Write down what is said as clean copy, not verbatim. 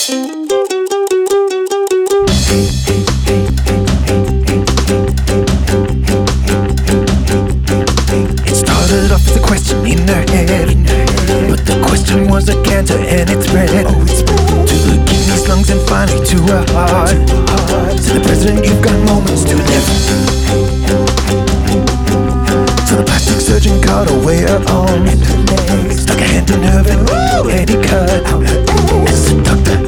It started off as a question in her head, but the question was a canter and it spread to the kidneys, lungs and finally to her heart. To the president, you've got moments to live. So the plastic surgeon cut away her arms, stuck a hand in her and Eddie cut. As the doctor